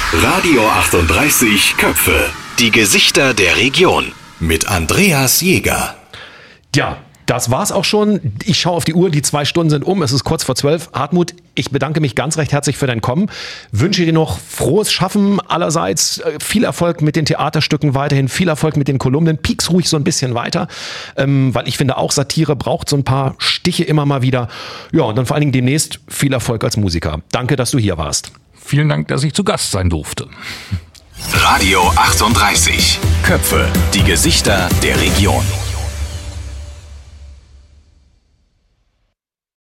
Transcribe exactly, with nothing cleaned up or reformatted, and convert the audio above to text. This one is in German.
Radio achtunddreißig Köpfe. Die Gesichter der Region. Mit Andreas Jäger. Ja, das war's auch schon. Ich schaue auf die Uhr, die zwei Stunden sind um. Es ist kurz vor zwölf. Hartmut, ich bedanke mich ganz recht herzlich für dein Kommen. Wünsche dir noch frohes Schaffen allerseits. Viel Erfolg mit den Theaterstücken weiterhin. Viel Erfolg mit den Kolumnen. Pieks ruhig so ein bisschen weiter. Ähm, weil ich finde, auch Satire braucht so ein paar Stiche immer mal wieder. Ja, und dann vor allen Dingen demnächst viel Erfolg als Musiker. Danke, dass du hier warst. Vielen Dank, dass ich zu Gast sein durfte. Radio achtunddreißig Köpfe. Die Gesichter der Region.